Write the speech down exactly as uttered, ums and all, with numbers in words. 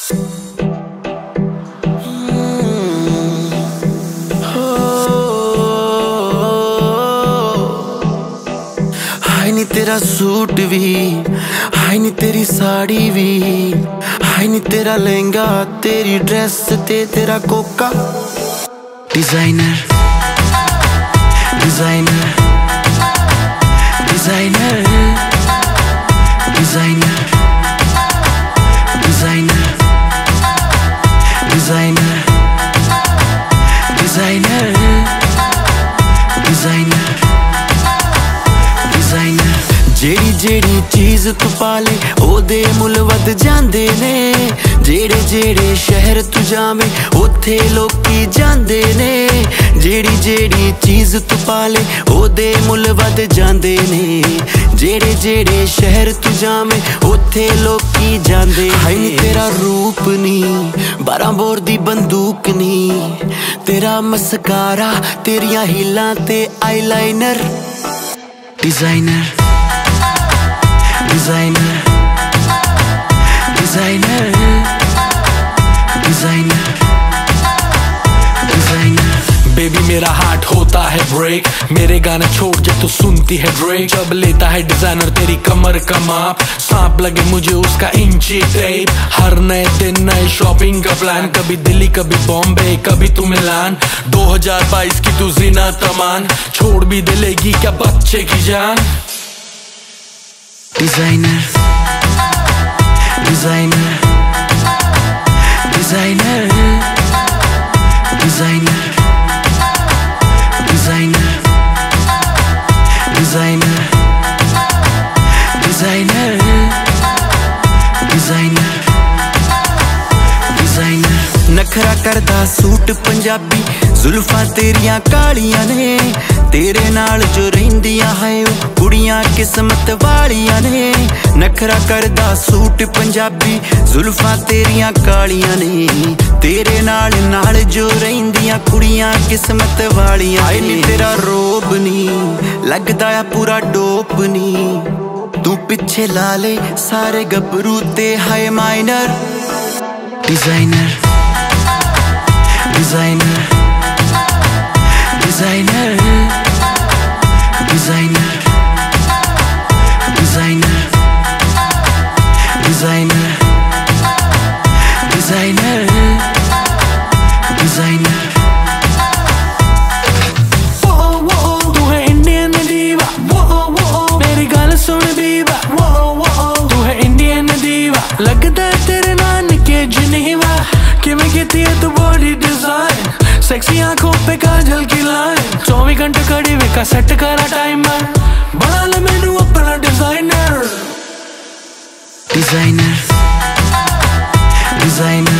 हाय नी तेरा सूट भी, हाय नी तेरी साड़ी भी, हाय नी तेरा लहंगा, तेरी ड्रेस ते तेरा कोका। Designer designer designer designer designer designer designer designer designer जेड़ी जेड़ी चीज तू पाले ओदे मुल वध जांदे ने। जेड़े जेड़े शहर तू जावे ओथे लोकी जांदे ने। जेड़ी जेड़ी चीज तू पाले ओदे मुल वध जांदे ने। जेड़े जेड़े शहर तू जावे ओथे लोकी जांदे। हाय नी तेरा रूप नी बारह बोर दी बंदूक नी। तेरा मस्कारा तेरियां हीलां ते eyeliner. Designer designer designer designer designer. Baby मेरा हार्ट होता है ब्रेक, मेरे गाने छोड़ जब तू सुनती है ड्रेक। जब लेता है डिजाइनर तेरी कमर का माप, सांप लगे मुझे उसका इंची टेप। हर नए दिन नए शॉपिंग का प्लान, कभी दिल्ली कभी बॉम्बे कभी तू मिलान। दो हज़ार बाईस की तू जीना तमान, छोड़ भी दिलेगी क्या बच्चे की जान। Designer designer designer designer designer designer designer designer designer. नखरा करदा सूट पंजाबी, जुल्फां तेरियां कालियां ने। तेरे नाल जो रहिंदियां है ओ कुड़ियां किस्मत वालियां ने। नखरा करदा सूट पंजाबी, जुल्फां तेरियां कालियां ने। तेरे नाल नाल जो रहिंदियां कुड़ियां किस्मत वालियां। हाय नी तेरा रोब नी लगदा आ पूरा डोप नी। तू पिछे ला ले सारे गबरू ते हाय minor. Designer designer designer designer designer designer designer designer. तू है इंडियन दीवा, मेरी गल सुन दीवा। तू है इंडियन दीवा, लगदा है तेरे नानके जनेवा। किवें कीती है तू बॉडी डिजाइन, सेक्सी आंखों पे काजल की लाइन। चौबीस घंटे खड़ी वे का सेट करा टाइमर, बना ले मैनू अपना डिजाइनर। Designer designer